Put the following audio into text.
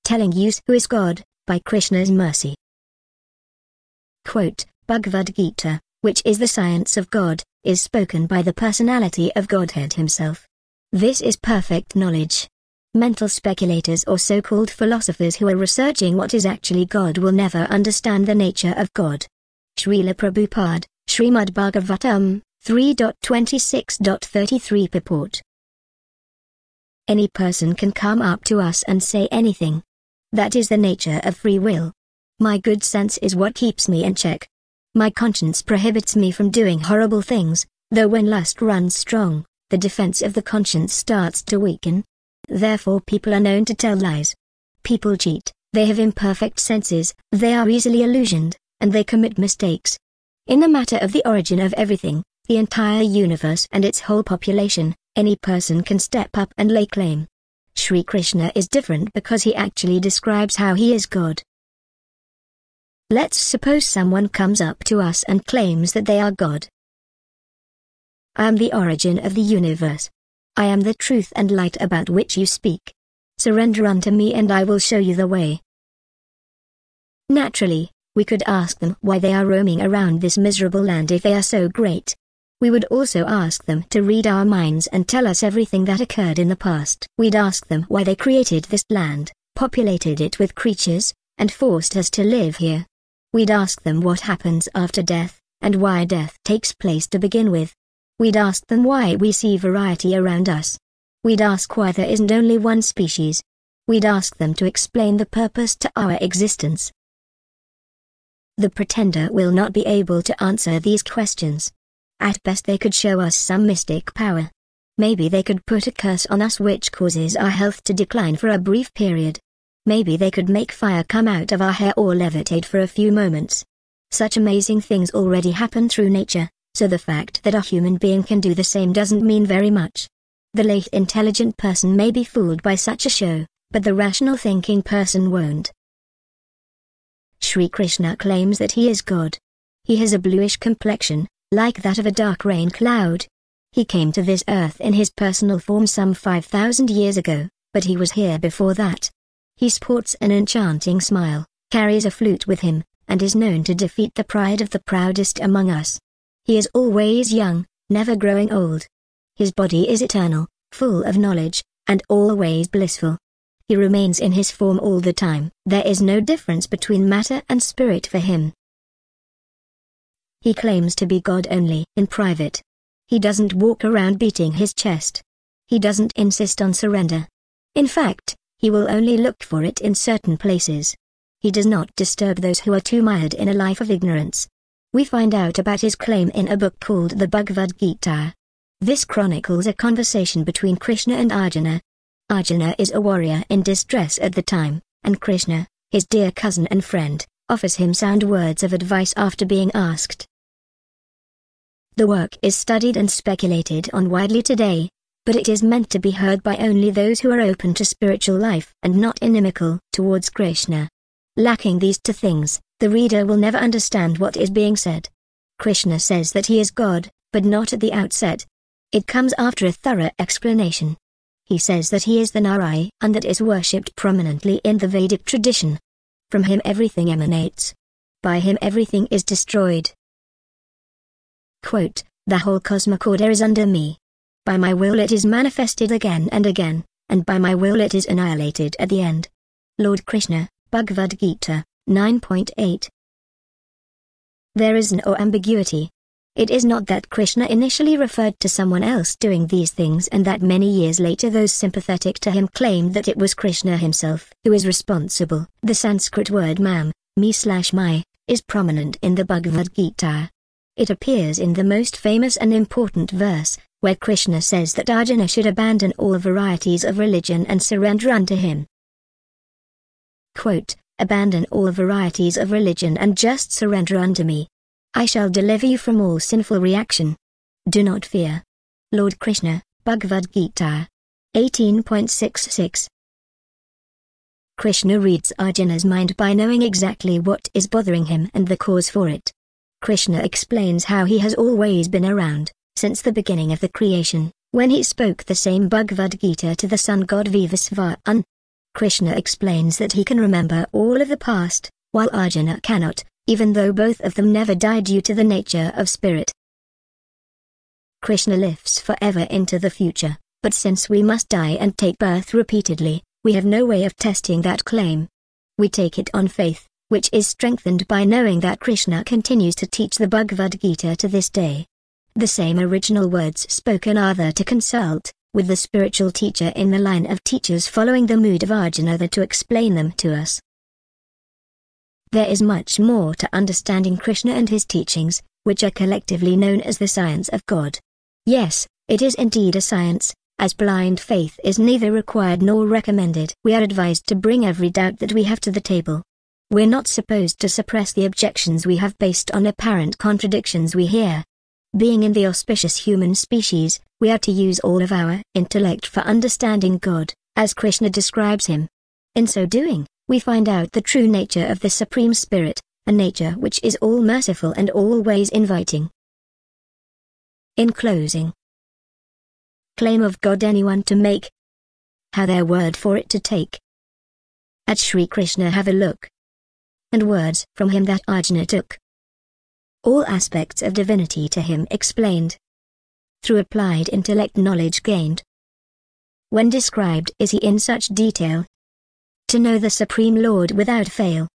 telling you who is God, by Krishna's mercy. Quote, Bhagavad Gita, which is the science of God, is spoken by the personality of Godhead himself. This is perfect knowledge. Mental speculators or so-called philosophers who are researching what is actually God will never understand the nature of God. Srila Prabhupada, Srimad Bhagavatam, 3.26.33 purport. Any person can come up to us and say anything. That is the nature of free will. My good sense is what keeps me in check. My conscience prohibits me from doing horrible things, though when lust runs strong, the defense of the conscience starts to weaken. Therefore people are known to tell lies. People cheat, they have imperfect senses, they are easily illusioned, and they commit mistakes. In the matter of the origin of everything, the entire universe and its whole population, any person can step up and lay claim. Sri Krishna is different because he actually describes how he is God. Let's suppose someone comes up to us and claims that they are God. I am the origin of the universe. I am the truth and light about which you speak. Surrender unto me and I will show you the way. Naturally, we could ask them why they are roaming around this miserable land if they are so great. We would also ask them to read our minds and tell us everything that occurred in the past. We'd ask them why they created this land, populated it with creatures, and forced us to live here. We'd ask them what happens after death, and why death takes place to begin with. We'd ask them why we see variety around us. We'd ask why there isn't only one species. We'd ask them to explain the purpose to our existence. The pretender will not be able to answer these questions. At best they could show us some mystic power. Maybe they could put a curse on us which causes our health to decline for a brief period. Maybe they could make fire come out of our hair or levitate for a few moments. Such amazing things already happen through nature, so the fact that a human being can do the same doesn't mean very much. The late intelligent person may be fooled by such a show, but the rational thinking person won't. Sri Krishna claims that he is God. He has a bluish complexion, like that of a dark rain cloud. He came to this earth in his personal form some 5,000 years ago, but he was here before that. He sports an enchanting smile, carries a flute with him, and is known to defeat the pride of the proudest among us. He is always young, never growing old. His body is eternal, full of knowledge, and always blissful. He remains in his form all the time. There is no difference between matter and spirit for him. He claims to be God only in private. He doesn't walk around beating his chest. He doesn't insist on surrender. In fact, he will only look for it in certain places. He does not disturb those who are too mired in a life of ignorance. We find out about his claim in a book called the Bhagavad Gita. This chronicles a conversation between Krishna and Arjuna. Arjuna is a warrior in distress at the time, and Krishna, his dear cousin and friend, offers him sound words of advice after being asked. The work is studied and speculated on widely today, but it is meant to be heard by only those who are open to spiritual life and not inimical towards Krishna. Lacking these two things, the reader will never understand what is being said. Krishna says that he is God, but not at the outset. It comes after a thorough explanation. He says that he is the Narayan and that is worshipped prominently in the Vedic tradition. From him everything emanates. By him everything is destroyed. Quote, the whole cosmic order is under me. By my will it is manifested again and again, and by my will it is annihilated at the end. Lord Krishna, Bhagavad Gita, 9.8. There is no ambiguity. It is not that Krishna initially referred to someone else doing these things and that many years later those sympathetic to him claimed that it was Krishna himself who is responsible. The Sanskrit word mam, me/my, is prominent in the Bhagavad Gita. It appears in the most famous and important verse, where Krishna says that Arjuna should abandon all varieties of religion and surrender unto him. Quote, abandon all varieties of religion and just surrender unto me. I shall deliver you from all sinful reaction. Do not fear. Lord Krishna, Bhagavad Gita, 18.66. Krishna reads Arjuna's mind by knowing exactly what is bothering him and the cause for it. Krishna explains how he has always been around, since the beginning of the creation, when he spoke the same Bhagavad Gita to the sun god Vivasvana. Krishna explains that he can remember all of the past, while Arjuna cannot, even though both of them never died due to the nature of spirit. Krishna lives forever into the future, but since we must die and take birth repeatedly, we have no way of testing that claim. We take it on faith, which is strengthened by knowing that Krishna continues to teach the Bhagavad Gita to this day. The same original words spoken are there to consult with the spiritual teacher in the line of teachers following the mood of Arjuna than to explain them to us. There is much more to understanding Krishna and his teachings, which are collectively known as the science of God. Yes, it is indeed a science, as blind faith is neither required nor recommended. We are advised to bring every doubt that we have to the table. We're not supposed to suppress the objections we have based on apparent contradictions we hear. Being in the auspicious human species, we are to use all of our intellect for understanding God, as Krishna describes him. In so doing, we find out the true nature of the Supreme Spirit, a nature which is all-merciful and always inviting. In closing, claim of God anyone to make, how their word for it to take. At Sri Krishna have a look, and words from him that Arjuna took. All aspects of divinity to him explained, through applied intellect knowledge gained. When described is he in such detail, to know the Supreme Lord without fail.